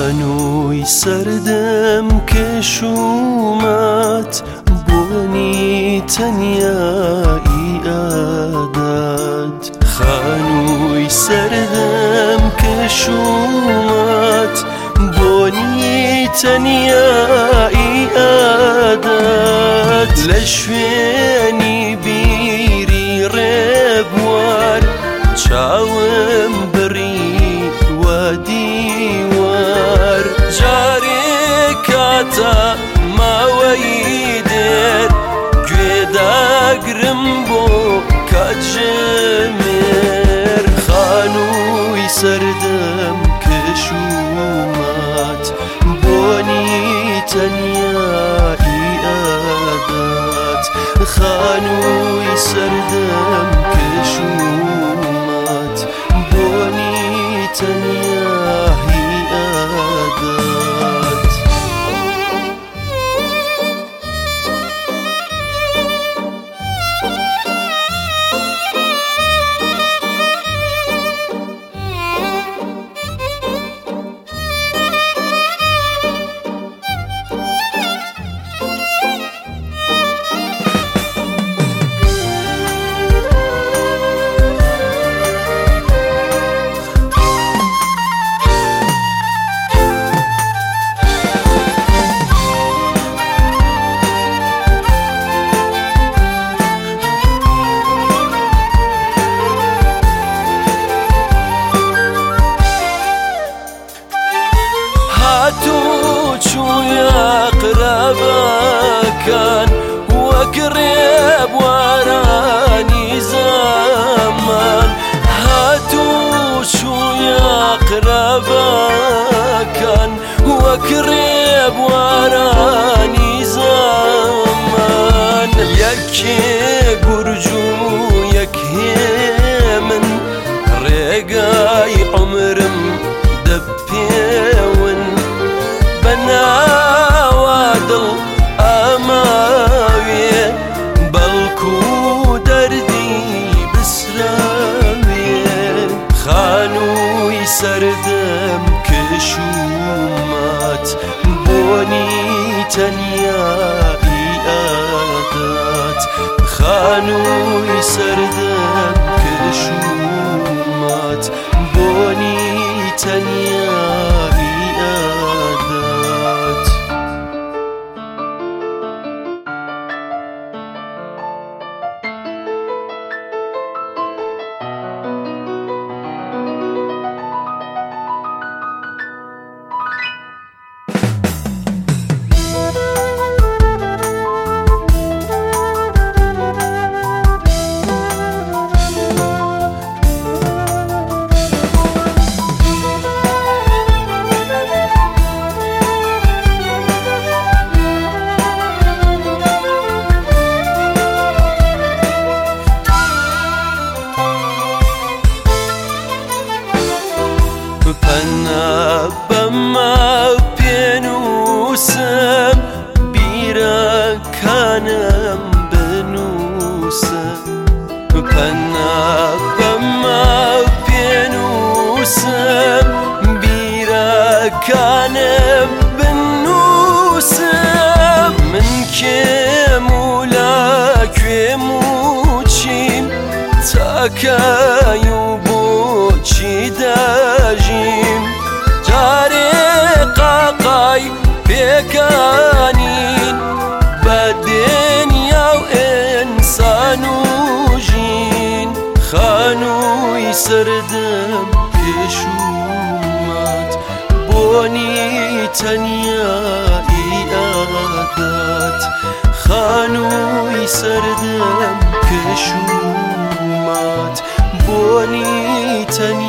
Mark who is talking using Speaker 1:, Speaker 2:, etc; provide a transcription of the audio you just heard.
Speaker 1: خانووی سەردەم کەشومات بۆنی تەنیایی ئادات خانووی سەردەم کەشومات بۆنی تەنیایی ئادات لە شوێنی بیری ڕێبوار چاوم بڕی وە دیوار جارێک کاتە ماوەی دێر گوێداگرم بۆ کاتژمێر خانووی سەردەم کەشومات بۆنی تەنیایی ئادات خانووی سەردەم کەشومات بۆنی تەنیایی ئادات چوویە قرابەکان وەک ڕێبوارانی زەمان هاتوو چوویە قرابەکان وەک ڕێبوارانی زەمان یەکێ گورج و یەک هێمن ڕێگای عومرم دەپێون بەناوە دڵ ئاماوێ بەڵکو دەردی بسراوێ خانووی سەردەم کەشومات بۆنی تەنیایی ئادات خانووی سەردەم کەشومات بۆنی تەنیایی ئادات پەنا بەمە پێنووسم بیرەکانم بنووسم پەنا بەمە پێنووسم بیرەکانم بنووسم من کێم و لاکوێم و چیم تاکای و بۆچی داژیم جارێ قاقای پێکانین بە دنیا و ئینسان و ژین خانووی سەردەم کەشومات بۆنی تەنیایی ئادات خانووی سەردەم کەشومات بۆنی تەنیایی